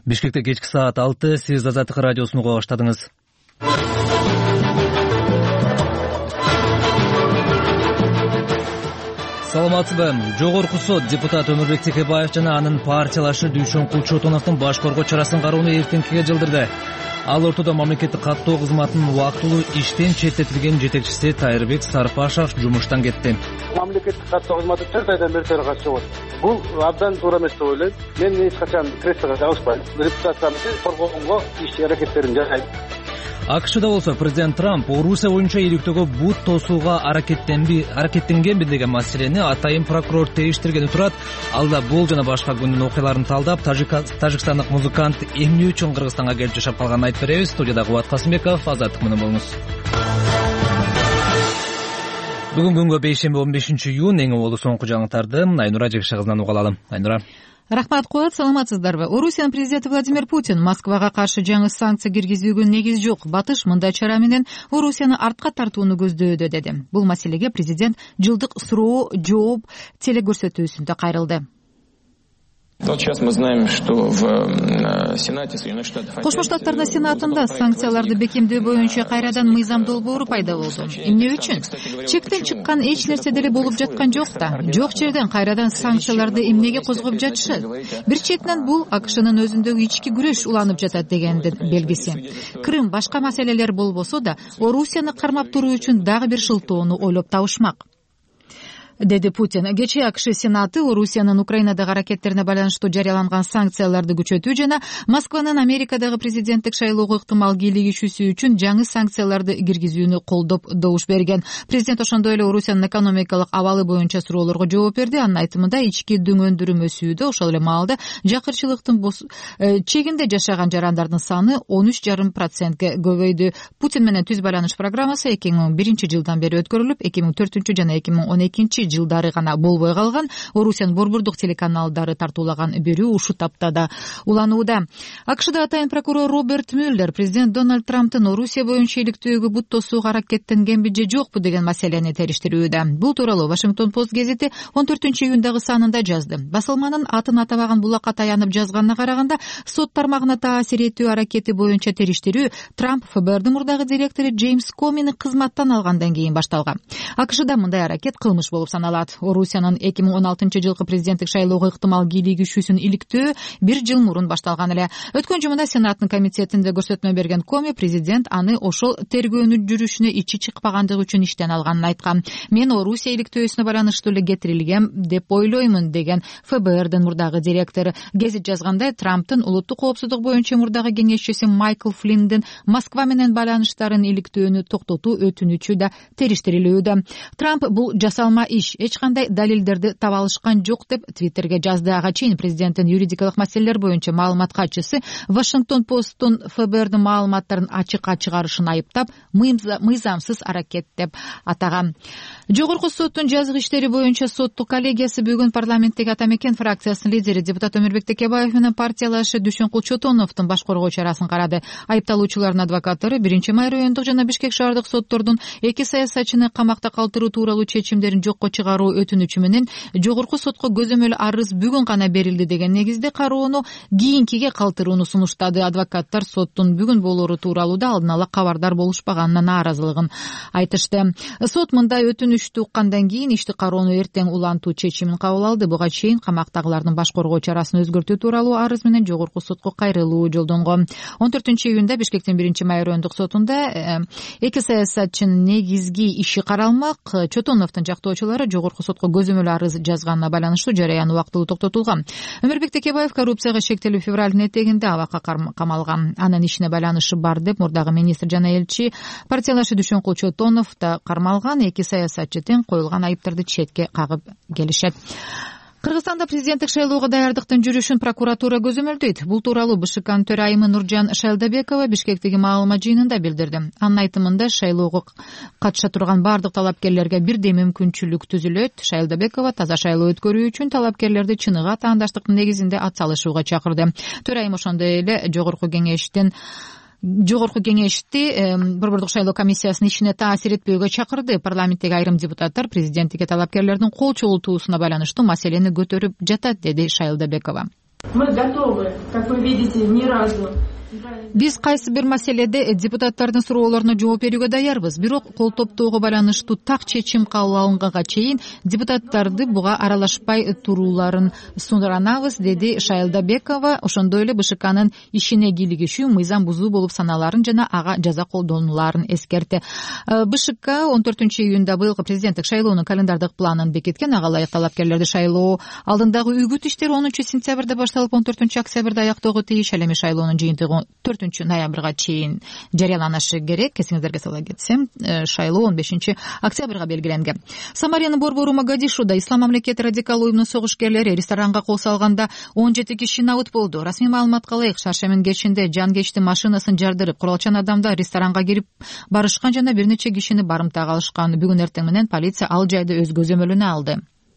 Бишкекте кечки саат 6, сиз Азаттык радиосун уга баштадыңыз. Саламатсызбы? Жогорку сот депутат Өмүрбек Текебаев жана анын партиялашы Дүйшөнкул Чотоновдун баш коргоо чарасын кароону эртеңкиге жылдырды. Ал ортодо мамлекеттик каттоо кызматынын убактылуу иштен четтетилген жетекчиси Тайырбек Сарпашов жумуштан кетти. Мамлекеттик каттоо кызматы 4 айдан бери таркачы болот. Бул абдан туура эмес деп ойлойм. Мен эч качан креслого жабышпайм. Депутаттарды коргогонго иш аракеттерин жасайм. АКШда болсо президент Трамп Орусия боюнча иликтөөгө бут тосууга аракеттенгенби деген маселени атайын прокурор териштиргени турат. Ал да бул жана башка күндүн окуяларын талдап, тажикстандык музыкант эмне үчүн Кыргызстанга келип жашап калганын айтып беребиз. Студияда Кубат Касымбеков, Азаттык менен болуңуз. Бүгүн күнгө бейшемби 15-июнь эң олуу соңку жаңылыктарды Айнура Жекше кызынан уга алалы. Айнура. Рахмат, Куат, саламатсыздарбы? Орусиянын президенти Владимир Путин Москвага каршы жаңы санкция киргизүүгө негиз жок. Батыш мындай чара менен Орусияны артка тартууну көздөдө деди. Бул маселеге президент жылдык суроо жооп телекөрсөтүүсүндө кайрылды. Сейчас мы знаем, что в Сенате Соединенных Штатов Кошмо Штаттардын Сенатында санкцияларды бекемдөө боюнча кайрадан мыйзам долбоору пайда болду. Эмне үчүн? Чектен чыккан эч нерсе деле болуп жаткан жок да. Жок жерден кайрадан санкцияларды эмнеге козгоп жатышат? Бир четинен бул АКШнын өзүндөгү ички күрөш уланып жатат дегендин белгиси. Крым башка маселелер болбосо да Орусияны кармап туруу үчүн дагы бир шылтоону ойлоп табышмак, деди Путин. Кечээ АКШ Сенаты Орусиянын Украинадагы аракеттерине байланыштуу жарыяланган санкцияларды күчөтүү жана Москванын Америкадагы президенттик шайлоого ыктымал кийлигишүүсү үчүн жаңы санкцияларды киргизүүнү колдоп добуш берген. Президент ошондой эле Орусиянын экономикалык абалы боюнча суроолорго жооп берди. Анын айтымында ички дүң өндүрүм өсүүдө, ошол эле маалда жакырчылыктын чегинде жашаган жарандардын саны 13,5%ге көбөйдү. Путин менен түз байланыш программасы 2001 жылдан бери өткөрүлүп, 2004 жана 2012 жылдары гана болбой калган. Орусиянын борбордук телеканалдары тартуулаган берүү ушул таптада уланууда. АКШда атайын прокурор Роберт Мюллер президент Дональд Трамптын Орусия боюнча иликтөөгө бут тосууга аракеттенгенби же жокпу деген маселени териштирүүдө. Бул тууралуу Вашингтон Пост гезити 14-июндагы санында жазды. Басылманын атын атабаган булакка таянып жазганына караганда, сот тармагына таасир этүү аракети боюнча териштирүү Трамп ФБРдын мурдагы директору Джеймс Комини кызматтан алгандан кийин башталган. АКШда мындай аракет кылмыш болуп саналат. Орусиянын 2016 жылкы президенттик шайлоого ыктымал кийлигишүүсүн иликтөө 1 жыл мурун башталган эле. Өткөн жумада Сенаттын комитетинде көрсөтмө берген Коми президент аны ошол тергөөнүн жүрүшүнө ичи чыкпагандыгы үчүн иштен алганын айткан. Мен Орусия иликтөөсүнө байланыштуу эле кетирилгем деп ойлоймун деген ФБРдин мурдагы директору. Гезит жазгандай, Трамптын улуттук коопсуздук боюнча мурдагы кеңешчиси Майкл Флиндин Москва менен байланыштарын иликтөөнү токтотуу өтүнүчү да териштирилүүдө. Трамп бул жасалма иш, эч кандай далилдерди таба алышкан жок деп Твиттерге жазды. Ага чейин президенттин юридикалык маселелер боюнча маалымат катчысы Вашингтон Посттун ФБРдин маалыматтарын ачыкка чыгарышын айыптап, мыйзамсыз аракет деп атаган. Жогорку соттун жазгы иштери боюнча соттук коллегиясы бүгүн парламенттеги Ата Мекен фракциясынын лидери депутат Өмүрбек Текебаев менен партиялашы Дүйшөнкул Чотоновдун баш коргоо чарасын карады. Айыпталуучулардын адвокаттары 1-май райондук жана Бишкек шаардык соттордун эки саясатчыны камакта калтыруу тууралуу чечимдерин жокко чыгаруу өтүнүчү менен жогорку сотко көзөмөл арыз бүгүн гана берилди деген негизде кароону кийинкиге калтырууну сунуштады. Адвокаттар соттун бүгүн болоору тууралуу да алдын ала кабардар болушпаганына нааразылыгын айтышты. Сот мындай өтүнүштү уккандан кийин ишти кароону эртең улантуу чечимин кабыл алды. Буга чейин камактагылардын баш коргоо чарасын өзгөртүү тууралуу арыз менен жогорку сотко кайрылуу жолдонгон. 14-июнда Бишкектин 1-май райондук сотунда эки саясатчынын негизги иши каралмак. Чотоновдун жактоочулары жогорку сотко көзөмөл арыз жазганына байланыштуу жарыян убактылуу токтотулган. Өмүрбек Текебаев коррупцияга шектелүү февралдын этегинде абакка камалган. Анын ишине байланышы бар деп мурдагы министр жана элчи партиялашы Дүйшөнкул Чотонов да кармалган. Эки саясатчы тең коюлган айыптарды четке кагып келишет. Кыргызстанда президенттик шайлоого даярдыктын жүрүшүн прокуратура көзөмөлдөйт. Бул тууралуу БШКнын төрайымы Нуржан Шайлдабекова Бишкектеги маалымат жыйынында билдирди. Анын айтымында шайлоого катыша турган бардык талапкерлерге бирдей мүмкүнчүлүк түзүлөт. Шайлдабекова таза шайлоо өткөрүү үчүн талапкерлерди чыныгы атаандаштыктын негизинде ат салышууга чакырды. Төрайым ошондой эле жогорку кеңешти борбордук шайлоо комиссиясынын ишине таасир этпөөгө чакырды. Парламенттеги айрым депутаттар президенттикке талапкерлердин кол чогултуусуна байланыштуу маселени көтөрүп жатат, деди Шайлдабекова. Мы готовы, как вы видите, ни разу. Биз кайсы бир маселеде депутаттардын суроолоруна жооп берүүгө даярбыз. Бирок кол топтоого байланыштуу так чечим кабыл алынганга чейин депутаттарды буга аралашпай турууларын суранабыз, деди Шайлдабекова. Ошондой эле БШКнын ишине кийлигишүү мыйзам бузуу болуп саналарын жана ага жаза колдонуларын эскертти. БШК 14-июнда быйылкы президенттик шайлоонун календардык планын бекиткен. Ага ылайык талапкерлерди шайлоо алдындагы үгүт иштери 10-сентябрда башталып 14-октябрда аяктоого тийиш. Ал эми шайлоонун жыйынтыгы 4-ноябрга чейин жарыяланышы керек. Эсиңиздерге сала кетсем, шайлоо 15-октябрга белгиленген. Самарянын борбору Могадишуда Ислам мамлекети радикал уюмунун согушкерлери ресторанга кол салганда 17 киши набыт болду. Расмий маалыматка ылайык, шаршемин кечинде жангечтин машинасын жардырып, куралчан адамдар ресторанга кирип барышкан жана бир нече кишини барымтага алышкан. Бүгүн эртең менен полиция ал жайды өз көзөмөлүнө алды.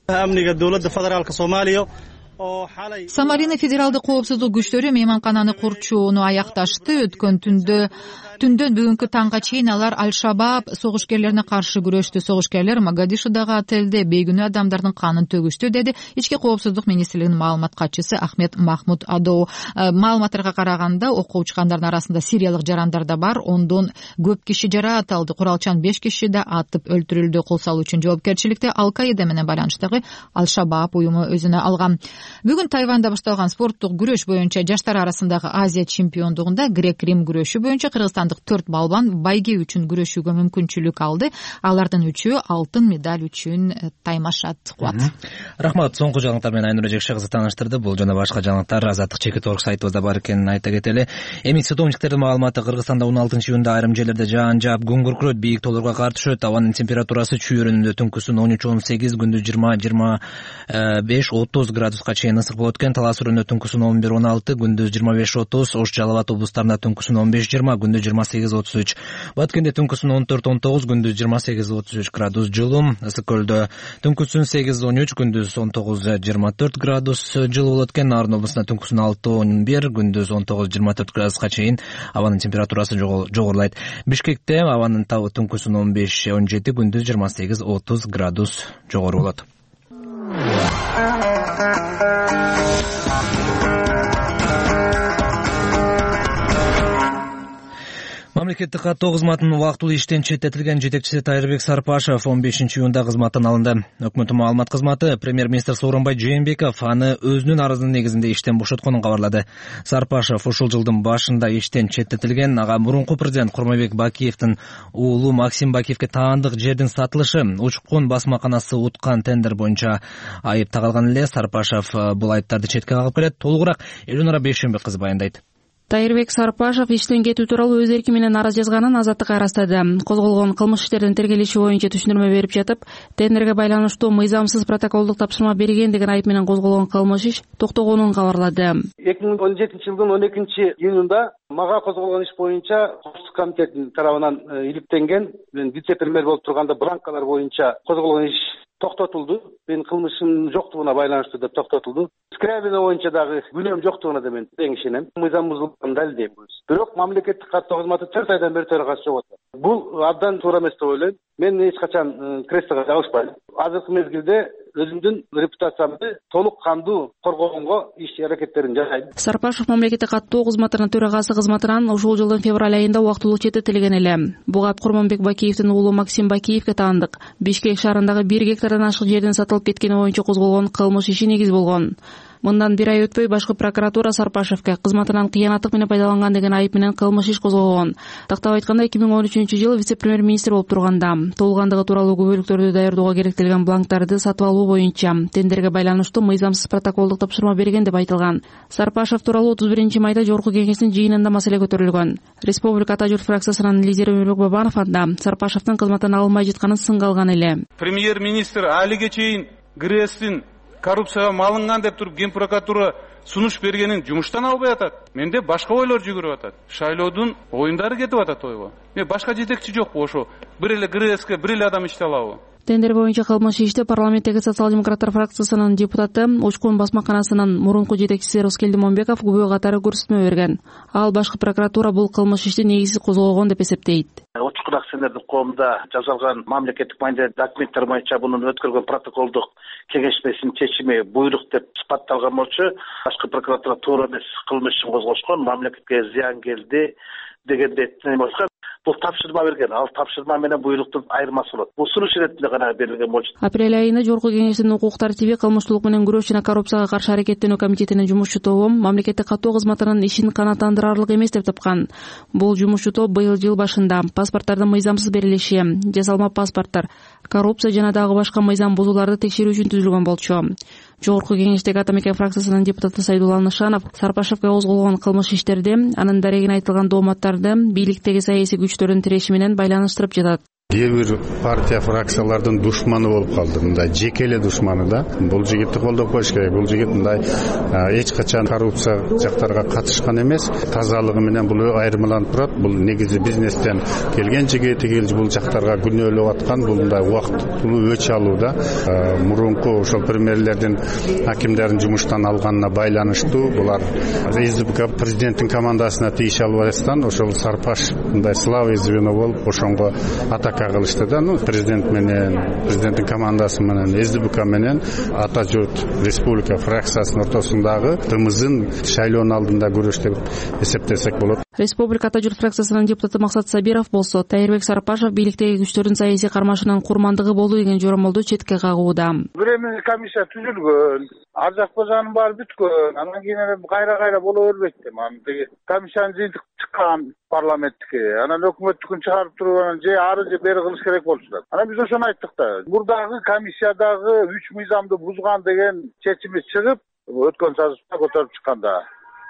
Самарина федералдык коопсуздук күчтөрү мейманкананы курчууну аякташты. Өткөн түндөн бүгүнкү таңга чейин алар Аль-Шабаб согушкерлерине каршы күрөштү. Согушкерлер Могадишудагы отелде бейгүнөө адамдардын канын төгүштү, деди Ички коопсуздук министрлигинин маалымат катчысы Ахмед Махмуд Адоо. Маалыматтарга караганда окуп чыккандардын арасында сириялык жарандар да бар. Ондон көп киши жараат алды. Куралчан 5 киши да атып өлтүрүлдү. Кол салуу үчүн жоопкерчиликти Ал-Каида менен байланыштагы Аль-Шабаб уюму өзүнө алган. Бүгүн Тайванда башталган спорттук күрөш боюнча жаштар арасындагы Азия чемпиондугунда грек-рим күрөшү боюнча кыргызстандык 4 балбан байге үчүн күрөшүүгө мүмкүнчүлүк алды. Алардын 3-өө алтын медаль үчүн таймашат. Рахмат. Соңку жаңылыктар менен Айнура Жекше кызы тааныштырды. Бул жана башка жаңылыктар Азаттык Чекит.org сайтыбызда бар экенин айта кетели. Эми синоптиктердин маалыматы Кыргызстанда 16-июнда айрым жерлерде жаан жаап, күн күркүрөт, бийик тоолорго кар түшөт. Абанын температурасы чүйөрүндө түнкүсүн 13-18, күндүз 20-25-30 градуска чейин ысык болот экен. Талас өрөндө түнкүсүн 11-16, күндүз 25-30, Ош Жалал Абад облустарында түнкүсүн 15-20, күндүз 28-33. Баткенде түнкүсүн 14-19, күндүз 28-33 градус жылуу. Ысык көлдө түнкүсүн 8-13, күндүз 19-24 градус жылуу болот экен. Нарын облусунда түнкүсүн 6-11, күндүз 19-24 градуска чейин абанын температурасы жогорулайт. Бишкекте абанын табы түнкүсүн 15-17, күндүз 28-30 градус жогору болот. Мамлекеттик каттоо кызматынын убактылуу иштен четтетилген жетекчиси Тайырбек Сарпашев 15-июнда кызматтан алынды. Өкмөттүн маалымат кызматы премьер-министр Сооронбай Жээнбеков аны өзүнүн арызынын негизинде иштен бошотконун кабарлады. Сарпашев ушул жылдын башында иштен четтетилген. Ага мурунку президент Курманбек Бакиевдин уулу Максим Бакиевге таандык жердин сатылышы, Учкун басмаканасы уткан тендер боюнча айып тагылган эле. Сарпашев бул айыптарды четке кагып келет. Толугураак Элюнара Бейшенбек кызы баяндайт. Тайырбек Сарпашев иштен кетүү тууралуу өз эрки менен арыз жазганын Азаттыкка ырастады. Козголгон кылмыш иштердин тергелиши боюнча түшүндүрмө берип жатып, тендерге байланыштуу мыйзамсыз протоколдук тапшырма берген деген айып менен козголгон кылмыш иш токтогонун кабарлады. 2017-жылдын 12-июнунда мага козголгон иш боюнча Коопсуздук комитетинин тарабынан иликтенген, мен вице-премьер болуп турганда бланкалар боюнча козголгон иш токтотулду. Мен кылмышым жоктугуна байланыштуу деп токтотулду. Скрябина боюнча дагы күнөөм жоктугуна да мен тең ишенем. Мыйзам бузулганын далилдейм. Бирок мамлекеттик каттоо кызматы 4 айдан бери төрагасы жок атат. Бул абдан туура эмес деп ойлойм. Мен эч качан креслого жабышпайм. Азыркы мезгилде өзүмдүн репутациямды толук кандуу коргогонго иш аракеттерин жасайм. Сарпашев мамлекеттик каттоо кызматынын төрагасы кызматынан ушул жылдын февраль айында убактылуу четтетилген эле. Буга Курманбек Бакиевдин уулу Максим Бакиевге таандык. Бишкек шаарындагы 1 гектардан ашык жердин сатылып кеткени боюнча козголгон кылмыш иши негиз болгон. Мындан 1 ай өтпөй башкы прокуратура Сарпашевке кызматынан кыянаттык менен пайдаланган деген айып менен кылмыш иш козгогон. Тактап айтканда 2013-жылы вице-премьер-министр болуп турганда толугандыгы тууралуу күбөлүктөрдү даярдоого керектелген бланктарды сатып алуу боюнча тендерге байланыштуу мыйзамсыз протоколдук тапшырма берген деп айтылган. Сарпашев тууралуу 31-майда Жогорку Кеңештин жыйынында маселе көтөрүлгөн. Республика Ата журт фракциясынын лидери Өмүрбек Бабанов анда Сарпашевдин кызматтан алынбай жатканын сынга алган эле. Премьер-министр алиге чейин ГРСтин коррупцияга малынган деп туруп Ген прокуратура сунуш бергенин жумуштан албай атат. Менде башка ойлор жүгүрүп атат. Шайлоодун оюндары кетип атат ойго. Мен башка жетекчи жокпу, ошо бир эле ГРСке бир эле адам иште алабы? тендер боюнча кылмыш ишти парламенттеги социал-демократтар фракциясынын депутаты Учкун басмаканасынын мурунку жетекчиси Роскелди Момбеков күбө катары көрсөтмө берген. Ал башкы прокуратура бул кылмыш ишти негизсиз козголгон деп эсептейт. Учкун акционердик коомдо жасалган мамлекеттик маанидеги документтер боюнча мунун өткөргөн протоколдук кеңешмесинин чечими буйрук деп сыпатталган болчу башкы прокуратура туура эмес кылмыш ишин козгошкон, мамлекетке зыян келди дегенде бул тапшырма берген. Ал тапшырма менен буйруктун айырмасы болот. Бул сунуш иретинде гана берилген болчу. Апрель айында Жогорку Кеңештин укук тартиби, кылмыштуулук менен күрөш жана коррупцияга каршы аракеттенүү комитетинин жумушчу тобу мамлекеттик каттоо кызматынын ишин канааттандырарлык эмес деп тапкан. Бул жумушчу топ быйыл жыл башында паспорттардын мыйзамсыз берилиши, жасалма паспорттор, коррупция жана дагы башка мыйзам бузууларды текшерүү үчүн түзүлгөн болчу. Жогорку Кеңештеги Атамекен фракциясынын депутаты Сайдулла Нышанов Сарпашевге козголгон кылмыш иштерди, анын дарегине айтылган дооматтарды бийликтеги саясий күчтөрдүн тиреши менен байланыштырып жатат. Кээ бир партия фракциялардын душманы болуп калды. Мындай жекеле душманы да. Бул жигитти колдоп коюш керек. Бул жигит мындай эч качан коррупция жактарга катышкан эмес. Тазалыгы менен бул айырмаланып турат. Бул негизи бизнестен келген жигит, бул жактарга күнөөлөп аткан, бул мындай убактылуу өч алууда. Мурунку ошол премьерлердин, акимдердин жумуштан алганына байланыштуу. Булар СДПК президенттин командасына тийише албастан ошол Сарпаш мындай слабый звено болуп ошонго атака кылышты да. Президент менен, президенттин командасы менен, СДПК менен ата журт республика фракциясынын ортосундагы тымызын шайлоонун алдында күрөш деп эсептесек болот. Республика ата журт фракциясынын депутаты Максат Сабиров болсо, Тайырбек Сарпашев бийликтеги күчтөрдүн саясий кармашынын курмандыгы болду деген жоромолду четке кагууда. Временный комиссия түзүлгөн, ар жак базанын баары бүткөн, анан кийин кайра боло бербейт деп. Анан комиссиянын жыйынтыгы чыккан парламенттики, анан өкмөттүкүн чыгарып туруп анан же ары же бери кылыш керек болчу. Анан биз ошону айттык да. Мурдагы комиссиядагы 3 мыйзамды бузган деген чечими чыгып, өткөн сазышта көтөрүп чыкканда.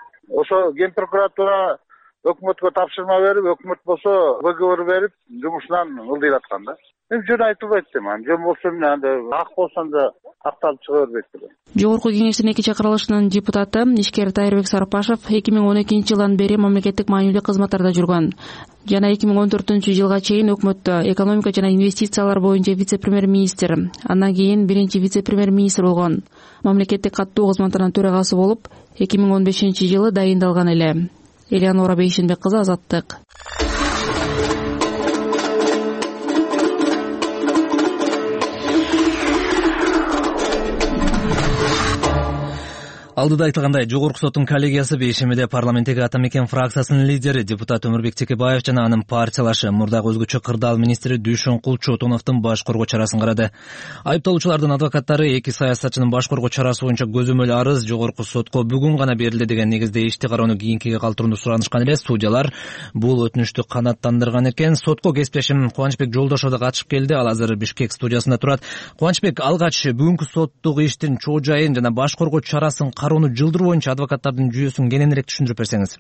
Ошо Ген прокуратура өкмөткө тапшырма берип, өкмөт болсо выговор берип, жумушунан ылдыйраткан да. Мен жөн айтылбайт дейм. Жөн болсо ак болсо да акталып чыга бербейт деп. Жогорку Кеңештин 2 чакырылышынын депутаты ишкер Тайырбек Сарпашев 2012-жылдан бери мамлекеттик маанилүү кызматтарда жүргөн жана 2014-жылга чейин өкмөттө экономика жана инвестициялар боюнча вице-премьер-министр, андан кийин биринчи вице-премьер-министр болгон. Мамлекеттик каттоо кызматынын төрагасы болуп 2015-жылы дайындалган эле. Элеонора Бейшенбек кызы, Азаттык. Алдыда айтылгандай, Жогорку соттун коллегиясы бейшемиде парламенттеги Атамекен фракциясынын лидери депутат Өмүрбек Текебаев жана анын партиялашы мурдагы өзгөчө кырдаал министри Дүйшөнкул Чотоновдун баш коргоо чарасын карады. Айыпталуучулардын адвокаттары 2 саясатчынын баш коргоо чарасы боюнча көзөмөл арыз Жогорку сотко бүгүн гана берилди деген негизде ишти кароону кийинкиге калтырууну суранышкан эле. Судьялар бул өтүнүштү канааттандырган экен. Сотко кесиптешим Кубанычбек Жолдошов да катышып келди. Ал азыр Бишкек студиясында турат. Кубанычбек, алгач бүгүнкү соттук иштин чоо жайын жана баш коргоо чарасын кароону жылдыруу боюнча адвокаттардын жүйөсүн кененирээк түшүндүрүп берсеңиз.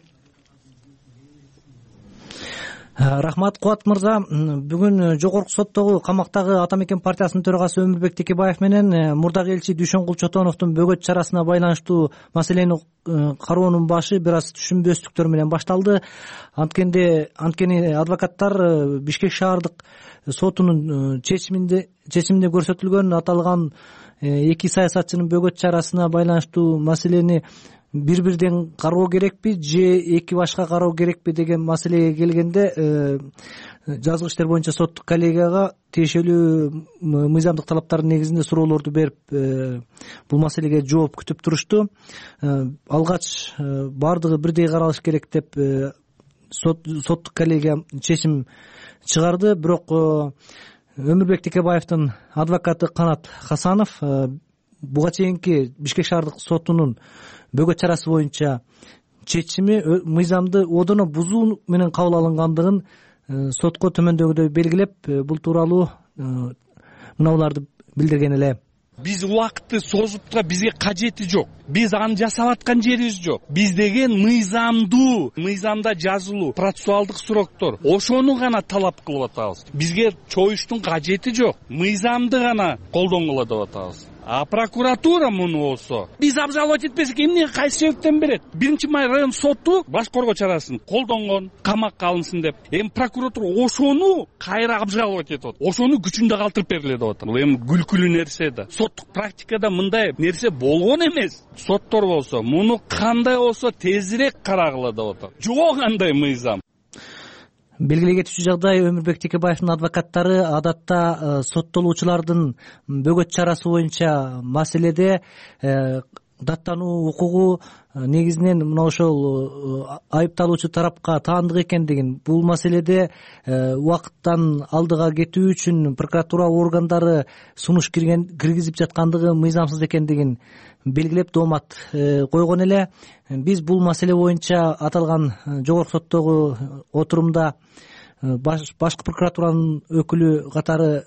Рахмат, Кубат мырза. Бүгүн Жогорку соттогу камактагы Атамекен партиясынын төрагасы Өмүрбек Текебаев менен мурдагы элчи Дүйшөнкул Чотоновдун бөгөт чарасына байланыштуу маселени кароонун башы бир аз түшүнбөстүктөр менен башталды. Анткени адвокаттар Бишкек шаардык сотунун чечиминде көрсөтүлгөн аталган 2 саясатчынын бөгөт чарасына байланыштуу маселени бир-бирден кароо керекпи же 2 башка кароо керекпи деген маселеге келгенде жазгы иштер боюнча соттук коллегияга тиешелүү мыйзамдык талаптардын негизинде суроолорду берип бул маселеге жооп күтүп турушту. Алгач баардыгы бирдей каралыш керек деп соттук коллегия чечим чыгарды. Бирок Өмүрбек Текебаевдин адвокаты Канат Хасанов буга чейинки Бишкек шаардык сотунун бөгөт чарасы боюнча чечими мыйзамды одоно бузуу менен кабыл алынгандыгын сотко төмөндөгүдөй белгилеп, бул тууралуу мыналарды билдирген эле. Биз убакытты созупка бизге кажети жок. Биз аны жасап аткан жерибиз жок. Биз деген мыйзамда жазылуу процессуалдык сроктор. Ошону гана талап кылып атабыз. Бизге чоюштун кажети жок. Мыйзамды гана колдонгула деп атабыз. А прокуратура муну болсо биз обжаловать этпесек эмне кайсы себептен берет? 1-май район соту баш коргоо чарасын колдонгон, камакка алынсын деп. Эми прокуратура ошону кайра обжаловать этип атат. Ошону күчүндө калтырып бергиле деп атат. Бул эми күлкүлүү нерсе да. Соттук практикада мындай нерсе болгон эмес. Соттор болсо муну кандай болсо тезирээк карагыла деп атат. Жок андай мыйзам. Белгилей кетүүчү жагдай, Өмүрбек Текебаевдин адвокаттары адатта соттолуучулардын бөгөт чарасы боюнча маселеде даттануу укугу негизинен мына ошол айыпталуучу тарапка таандык экендигин, бул маселеде убакыттан алдыга кетүү үчүн прокуратура органдары сунуш киргизип жаткандыгы мыйзамсыз экендигин белгилеп доомат койгон эле. Биз бул маселе боюнча аталган жогорку соттогу отурумда башкы прокуратуранын өкүлү катары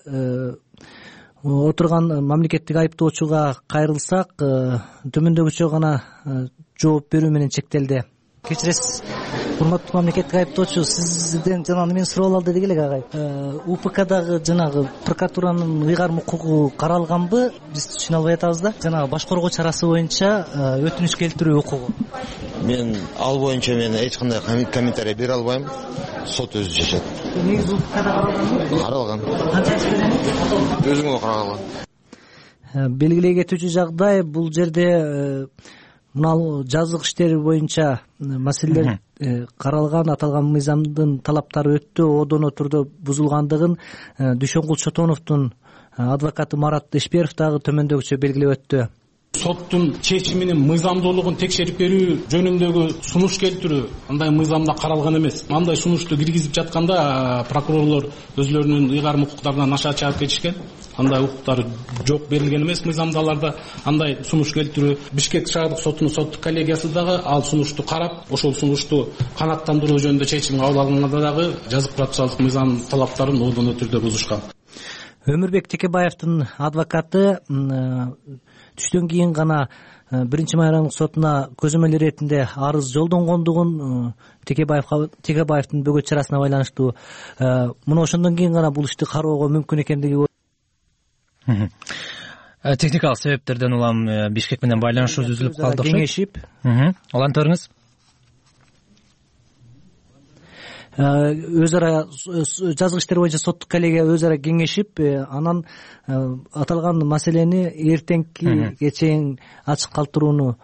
отурган мамлекеттик айыптоочуга кайрылсак, төмөндөгүчө гана жооп берүү менен чектелди. Кечиресиз, урматтуу мамлекеттик айыптоочу, сизден жана мен сурап алалы дедик эле агай. УПКдагы жанагы прокуратуранын ыйгарым укугу каралганбы? Биз түшүнө албай атабыз да. Жанагы баш коргоо чарасы боюнча өтүнүч келтирүү укугу. Мен ал боюнча эч кандай комментарий бере албайм. Сот өзү чечет. Негизи УПКда каралганбы? Каралган. Өзүңө каралган. Белгилей кетүүчү жагдай, бул жерде мына жазык иштери боюнча маселелер каралган, аталган мыйзамдын талаптары өтө одоно түрдө бузулгандыгын Дүйшөнгул Чотоновдун адвокаты Марат Ишперов дагы төмөндөгүчө белгилеп өттү. Соттун чечиминин мыйзамдуулугун текшерип берүү жөнүндөгү сунуш келтирүү андай мыйзамда каралган эмес. Андай сунушту киргизип жатканда прокурорлор өзлөрүнүн ыйгарым укуктарынан аша чыгып кетишкен. Андай укуктар жок, берилген эмес мыйзамдаларда. Андай сунуш келтирүү Бишкек шаардык сотунун соттук коллегиясы дагы ал сунушту карап, ошол сунушту канааттандыруу жөнүндө чечим кабыл алганда дагы жазык процессуалдык мыйзам талаптарын одоно түрдө бузушкан. Өмүрбек Текебаевдин адвокаты түштөн кийин гана 1-май райондук сотуна көзөмөл иретинде арыз жолдонгондугун, Текебаевдин бөгөт чарасына байланыштуу муну ошондон кийин гана бул ишти кароого мүмкүн экендиги. Техникалык себептерден улам Бишкек менен байланышыбыз үзүлүп калды окшойт. Кеңешип. Улантыңыз. Өз ара жазык иштер боюнча соттук коллегия өз ара кеңешип, анан аталган маселени эртеңки чейин ачык калтырууну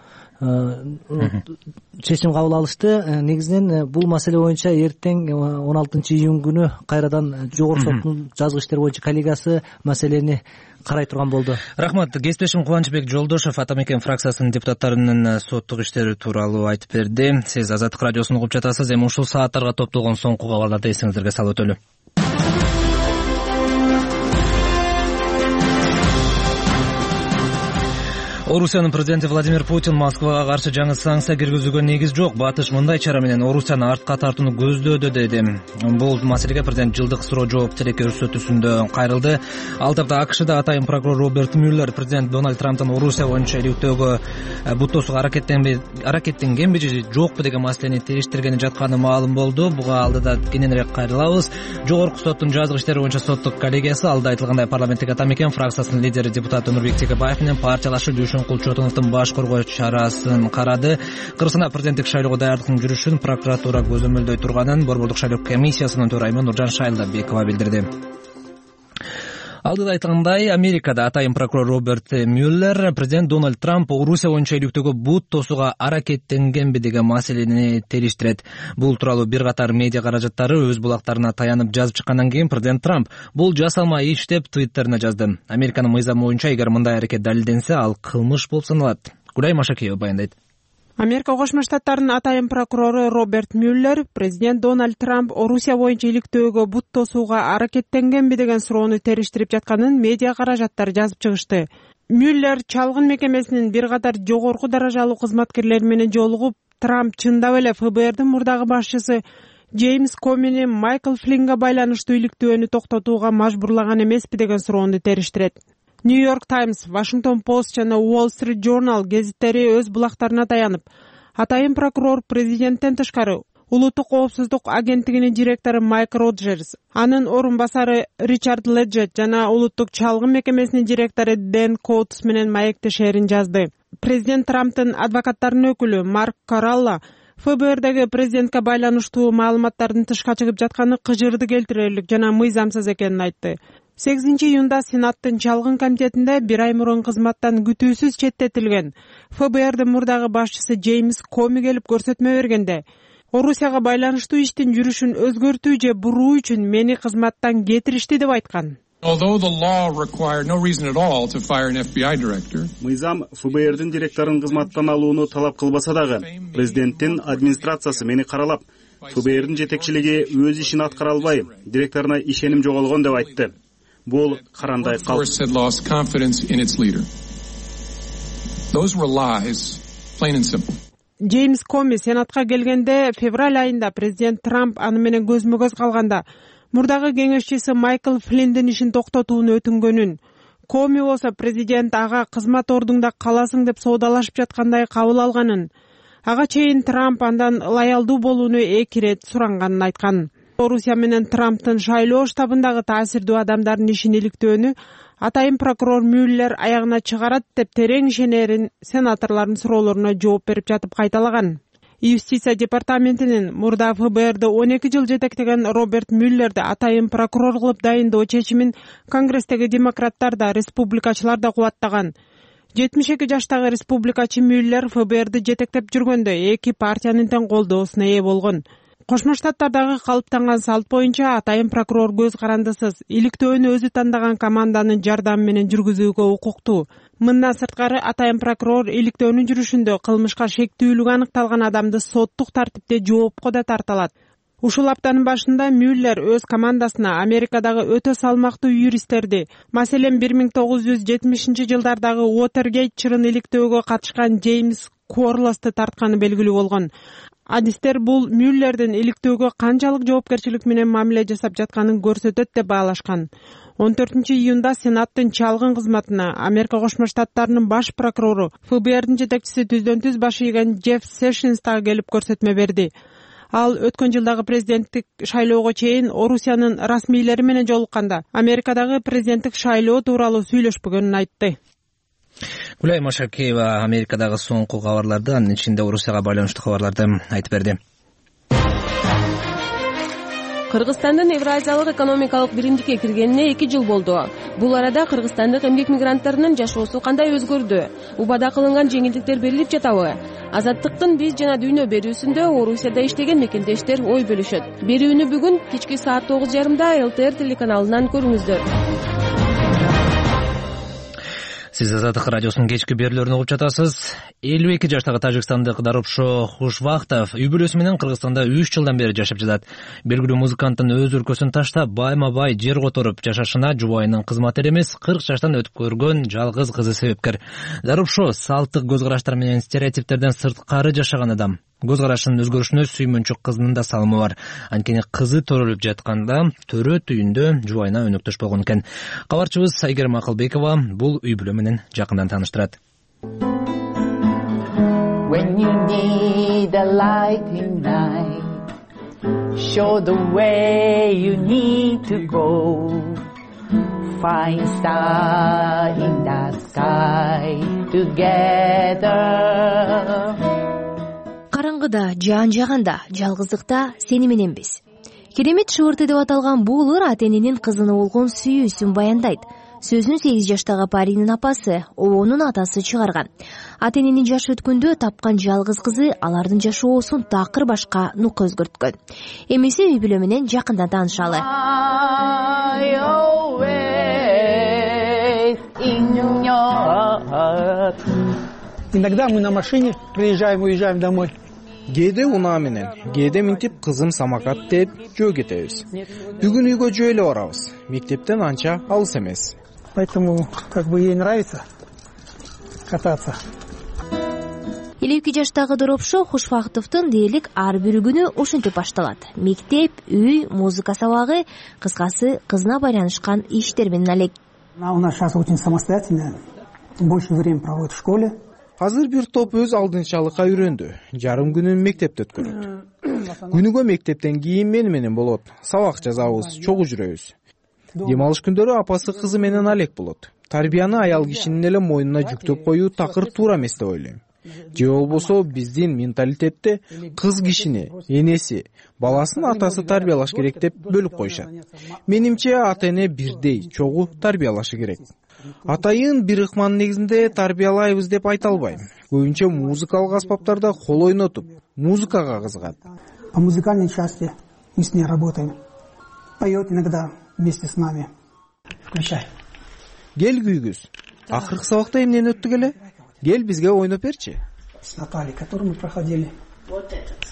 чечим кабыл алышты. Негизинен бул маселе боюнча эртең 16-июнь күнү кайрадан жогорку соттун жазык иштер боюнча коллегиясы маселени карай турган болду. Рахмат. Кесиптешим Кубанычбек Жолдошов Атамекен фракциясынын депутаттарынын соттук иштери тууралуу айтып берди. Сиз Азаттык радиосун угуп жатасыз. Эми ушул сааттарга топтолгон соңку кабарларды эсиңиздерге салып өтөлү. Орусиянын президенти Владимир Путин Москвага каршы жаңы санкция киргизүүгө негиз жок. Батыш мындай чара менен Орусияны артка тартууну көздөөдө деди. Бул маселеге президент жылдык суроо жооп тилек көрсөтүүсүндө кайрылды. Ал тапта АКШда атайын прокурор Роберт Мюллер президент Дональд Трамптын Орусия боюнча иликтөөгө буттоосуга аракеттенгенби же жокпу деген маселени териштиргени жатканы маалым болду. Буга алдыда кененирээк кайрылабыз. Жогорку соттун жазык иштери боюнча соттук коллегиясы алда айтылгандай парламенттик Атамекен фракциясынын лидери депутат Өмүрбек Текебаев менен партиялашы Дүйшөнгул Чотоновдун баш коргоо чарасын карады. Кыргызстанда президенттик шайлоого даярдыктын жүрүшүн прокуратура көзөмөлдөй турганын Борбордук шайлоо комиссиясынын төрайымы Нуржан Шайлдабекова билдирди. Алдыда айтылгандай, Америкада атайын прокурор Роберт Мюллер президент Дональд Трамп Орусия боюнча иликтөөгө бут тосууга аракеттенгенби деген маселени териштирет. Бул тууралуу бир катар медиа каражаттары өз булактарына таянып жазып чыккандан кийин президент Трамп бул жасалма иш деп Твиттерине жазды. Американын мыйзамы боюнча эгер мындай аракет далилденсе, ал кылмыш болуп саналат. Гүлай Машакиева баяндайт. Америка Кошмо Штаттарынын атайын прокурору Роберт Мюллер президент Дональд Трамп Орусия боюнча иликтөөгө бут тосууга аракеттенгенби деген суроону териштирип жатканын медиа каражаттары жазып чыгышты. Мюллер чалгын мекемесинин бир катар жогорку даражалуу кызматкерлери менен жолугуп, Трамп чындап эле ФБРдин мурдагы башчысы Джеймс Комини Майкл Флиннге байланыштуу иликтөөнү токтотууга мажбурлаган эмеспи деген суроону териштирет. Нью-Йорк Таймс, Вашингтон Пост жана Wall Street Journal гезиттери өз булактарына таянып, атайын прокурор президенттен тышкары улуттук коопсуздук агенттигинин директору Майк Роджерс, анын орун басары Ричард Леджет жана улуттук чалгын мекемесинин директору Дэн Коутс менен маектешерин жазды. Президент Трамптын адвокаттарынын өкүлү Марк Коралла ФБРдеги президентке байланыштуу маалыматтардын тышка чыгып жатканы кыжырды келтирерлик жана мыйзамсыз экенин айтты. 8-июнда Сенаттын чалгын комитетинде бир ай мурун кызматтан күтүүсүз четтетилген ФБРдин мурдагы башчысы Джеймс Коми келип көрсөтмө бергенде, Орусияга байланыштуу иштин жүрүшүн өзгөртүү же буруу үчүн мени кызматтан кетиришти деп айткан. Мыйзам ФБРдин директорун кызматтан алууну талап кылбаса дагы, президенттин администрациясы мени каралап, ФБРдин жетекчилиги өз ишин аткара албай, директоруна ишеним жоголгон деп айтты. Бул карандай калп. Джеймс Коми Сенатка келгенде февраль айында президент Трамп аны менен көзмө-көз калганда мурдагы кеңешчиси Майкл Флиндин ишин токтотууну өтүнгөнүн, Коми болсо президент ага кызмат ордуңда каласың деп соодалашып жаткандай кабыл алганын, ага чейин Трамп андан лоялдуу болууну 2 ирет суранганын айткан. Орусия менен Трамптын шайлоо штабындагы таасирдүү адамдардын ишин иликтөөнү атайын прокурор Мюллер аягына чыгарат деп терең ишенерин сенаторлордун суроолоруна жооп берип жатып кайталаган. Юстиция департаментинин мурда ФБРды 12 жыл жетектеген Роберт Мюллерди атайын прокурор кылып дайындоо чечимин Конгресстеги демократтар да, республикачылар да кубаттаган. 72 жаштагы республикачы Мюллер ФБРды жетектеп жүргөндө 2 партиянын тең колдоосуна ээ болгон. Кошмо Штаттардагы калыптанган салт боюнча атайын прокурор көз карандысыз иликтөөнү өзү тандаган команданын жардамы менен жүргүзүүгө укуктуу. Мындан сырткары атайын прокурор иликтөөнүн жүрүшүндө кылмышка шектүүлүгү аныкталган адамды соттук тартипте жоопко да тарта алат. Ушул аптанын башында Мюллер өз командасына Америкадагы өтө салмактуу юристтерди, маселен 1970-жылдардагы Уотергейт чырын иликтөөгө катышкан Джеймс Корлосты тартканы белгилүү болгон. Адистер бул Мюллердин иликтөөгө канчалык жоопкерчилик менен мамиле жасап жатканын көрсөтөт деп баалашкан. 14-июнда Сенаттын чалгын кызматына Америка Кошмо Штаттарынын баш прокурору ФБРдин жетекчиси түздөн-түз баш ийген Джефф Сешинс дагы келип көрсөтмө берди. Ал өткөн жылдагы президенттик шайлоого чейин Орусиянын расмийлери менен жолукканда Америкадагы президенттик шайлоо тууралуу сүйлөшпөгөнүн айтты. Гүлай Машакеева Америкадагы соңку кабарларды, анын ичинде Орусияга байланыштуу кабарларды айтып берди. Кыргызстандын Евразиялык экономикалык биримдикке киргенине 2 жыл болду. Бул арада кыргызстандык эмгек мигранттарынын жашоосу кандай өзгөрдү? Убада кылынган жеңилдиктер берилип жатабы? Азаттыктын биз жана дүйнө берүүсүндө Орусияда иштеген мекендештер ой бөлүшөт. Берүүнү бүгүн кечки саат 9:30 ЛТР телеканалынан көрүңүздөр. Сиз Азаттык радиосунун кечки берүүлөрүн угуп жатасыз. 52 жаштагы тажикстандык Дарупшо Хушвахтов үй бүлөсү менен Кыргызстанда 3 жылдан бери жашап жатат. Белгилүү музыканттын өз өлкөсүн таштап, байма-бай жер которуп жашашына жубайынын кызматы эмес, 40 жаштан өтүп көргөн жалгыз кызы себепкер. Дарупшо салттык көз караштар менен стереотиптерден сырткары жашаган адам. Көз карашынын өзгөрүшүнө сүймөнчүк кызынын да салымы бар. Анткени кызы төрөлүп жатканда төрөт үйүндө жубайына өнөктөш болгон экен. Кабарчыбыз Айгерим Акылбекова бул үй бүлө менен жакындан тааныштырат. When you need a light in night, show the way you need to go. Find star in the sky together. Караңгыда, жан жаганда, жалгыздыкта сени мененбиз. Керемет шыбырты деп аталган бул ыр ата-эненин кызына болгон сүйүүсүн баяндайт. Сөзүн 8 жаштагы Паринин апасы, Оонун атасы чыгарган. Ата-эненин жашы өткөндө тапкан жалгыз кызы алардын жашоосун такыр башка нукка өзгөрткөн. Эмесе үй бүлө менен жакындан таанышалы. Иногда мы на машине приезжаем, уезжаем домой. Кээде унаа менен, кээде минтип кызым самокат деп жөө кетебиз. Бүгүн үйгө жөө эле барабыз. Мектептен анча алыс эмес. Поэтому как бы ей нравится кататься. 52 жаштагы Дарупшо Хушвахтовдун дээрлик ар бир күнү ушинтип башталат. Мектеп, үй, музыка сабагы, кыскасы кызына байланышкан иштер менен алек. Она у нас сейчас очень самостоятельная, больше времени проводит в школе. Азыр бир топ өз алдынчалыкка үйрөндү. Жарым күнүн мектепте өткөрөт. Күнүгө мектептен кийин менен болот. Сабак жазабыз, чогуу жүрөбүз. Дем алыш күндөрү апасы кызы менен алек болот. Тарбияны аял кишинин эле мойнуна жүктөп коюу такыр туура эмес деп ойлойм. Же болбосо биздин менталитетте кыз кишини, энеси, баласын атасы тарбиялаш керек деп бөлүп коюшат. Менимче ата-эне бирдей, чогуу тарбиялашы керек. Атайын бир ыкманын негизинде тарбиялайбыз деп айта албайм. Көбүнчө музыкалык аспаптарда кол ойнотуп, музыкага кызыгат. По музыкальной части мы с ней работаем. Поет иногда вместе с нами. Включай. Кел күйгүз. Акыркы сабакта эмнени өттүк эле? Кел бизге ойноп берчи. С Натальей, которую мы проходили. Вот этот.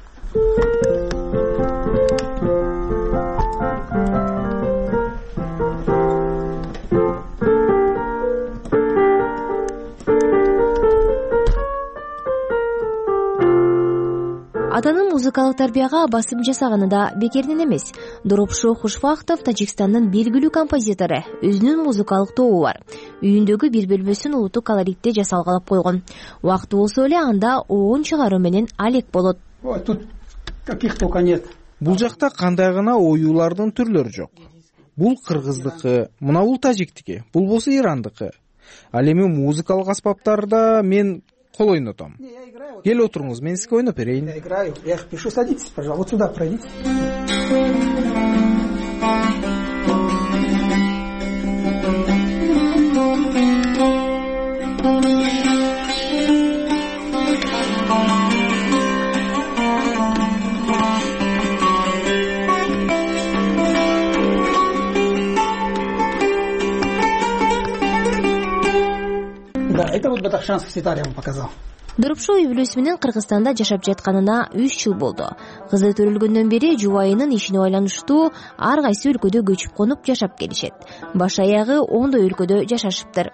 Атанын музыкалык тарбияга басым жасаганы да бекерден эмес. Доропшо Хушвахтов Тажикстандын белгилүү композитору. Өзүнүн музыкалык тобу бар. Үйүндөгү бир бөлмөсүн улуттук колоритте жасалгалап койгон. Убакыты болсо эле анда оон чыгаруу менен алек болот. Тут каких только нет. Бул жакта кандай гана оюулардын түрлөрү жок. Бул кыргыздыкы, мына бул тажиктики, бул болсо ирандыкы. Ал эми музыкалык аспаптарда мен кол ойнотом. Кел отуруңуз, мен сизге ойноп берейин. Я играю, я их пишу, садитесь, пожалуйста, вот сюда пройдите. Да, это вот Бадахшанский ситар я вам показал. Доропшо үй бүлөсү менен Кыргызстанда жашап жатканына 3 жыл болду. Кызы төрөлгөндөн бери жубайынын ишине байланыштуу ар кайсы өлкөдө көчүп конуп жашап келишет. Баш аягы 10 өлкөдө жашашыптыр.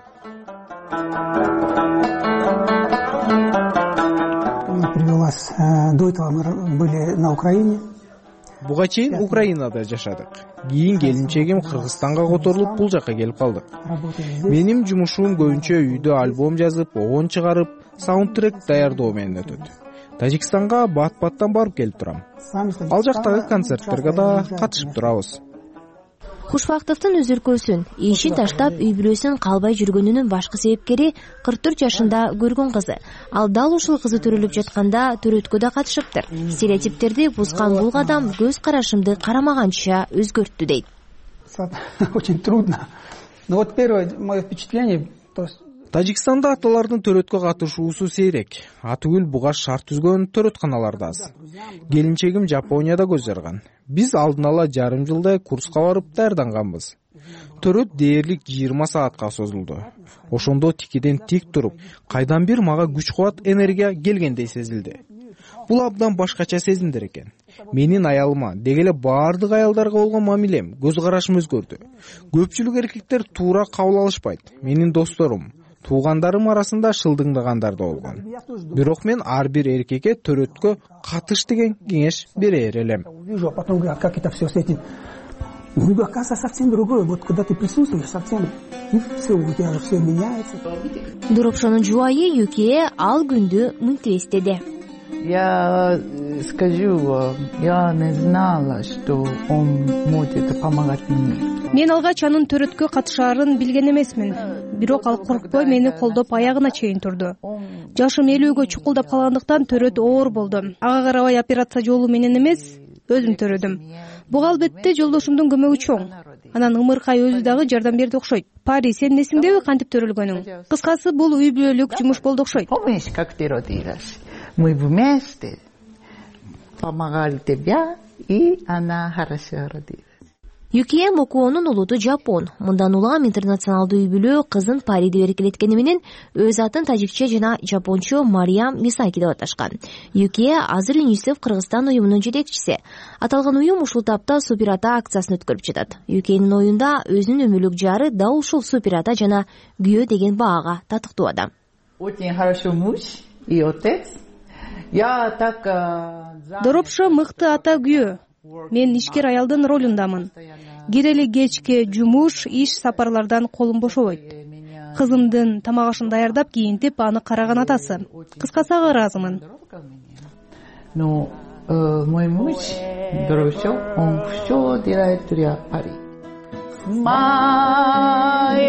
Привелась. До этого мы были на Украине. Буга чейин Украинада жашадык. Кийин келинчегим Кыргызстанга которулуп бул жакка келип калдык. Менин жумушум көбүнчө үйдө альбом жазып, оон чыгарып, саундтрек даярдоо менен өтөт. Тажикстанга бат-баттан барып келип турам. Ал жактагы концерттерге да катышып турабыз. Хушвахтовдун өз өлкөсүн, ишин таштап үй бүлөсүн калбай жүргөнүнүн башкы себепкери 44 жашында көргөн кызы. Ал дал ушул кызы төрөлүп жатканда төрөткө да катышыптыр. Стереотиптерди бузган бул кадам көз карашымды карамаганча өзгөрттү дейт. Очень трудно. Но вот первое мое впечатление, то Тажикстанда аталардын төрөткө катышуусу сейрек. Атүгүл буга шарт түзгөн төрөтканалар да аз. Келинчегим Жапонияда көз жарган. Биз алдын ала жарым жылдай курска барып даярданганбыз. Төрөт дээрлик 20 саатка созулду. Ошондо тикиден тик туруп, кайдан бир мага күч-кубат, энергия келгендей сезилди. Бул абдан башкача сезимдер экен. Менин аялыма, деги эле баардык аялдарга болгон мамилем, көз карашым өзгөрдү. Көпчүлүк эркектер туура кабыл алышпайт. Менин досторум, туугандарым арасында шылдыңдагандар да болгон. Бирок мен ар бир эркекке төрөткө катыш деген кеңеш берер элем. Оказывается, совсем другое. Вот когда ты присутствуешь, совсем все у тебя все меняется. Доропшонун жубайы Юкие ал күндү мынтип эстеди. Я скажу, я не знала, что он может помогать мне. Мен алгач анын төрөткө катышаарын билген эмесмин. Бирок ал коркпой мени колдоп аягына чейин турду. Жашым элүүгө чукулдап калгандыктан төрөт оор болду. Ага карабай операция жолу менен эмес, өзүм төрөдүм. Буга албетте жолдошумдун көмөгү чоң. Анан ымыркай өзү дагы жардам берди окшойт. Пари, сен эсиңдеби кантип төрөлгөнүң? Кыскасы бул үй бүлөлүк жумуш болду окшойт. Помнишь, как ты родилась? Мы вместе помогали тебе, и она хорошо родилась. Юкие Мокуонун улуту Жапон. Мындан улам интернационалдуу үй бүлө кызын Париде беркелеткени менен өз атын тажикче жана жапончо Мариям Мисаки деп аташкан. Юкие азыр ЮНИСЕФ Кыргызстан уюмунун жетекчиси. Аталган уюм ушул тапта супер ата акциясын өткөрүп жатат. Юкиенин оюнда өзүнүн өмүрлүк жары да ушул супер ата жана күйөө деген баага татыктуу адам. Очень хороший муж и отец. Я так Доропшо мыкты ата күйөө. Мен ишкер аялдын ролундамын. Кирели кечке жумуш, иш сапарлардан колум бошобойт. Кызымдын тамак ашын даярдап кийинтип аны караган атасы. Кыскасы ага ыраазымын. Но мой муж бросил, он все делает для Пари. My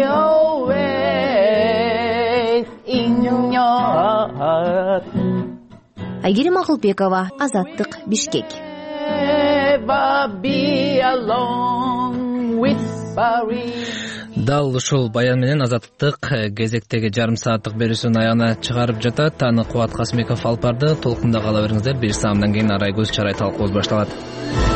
always in your heart. Айгерим Акылбекова, Азаттык, Бишкек. Never be alone with Paris. Дал ушул баян менен Азаттык кезектеги жарым сааттык берүүсүн аягына чыгарып жатат. Аны Кубат Касымбеков алып барды. Толкунда кала бериңиздер. 1 саамдан кийин Арайгүл Чарай талкуубуз башталат.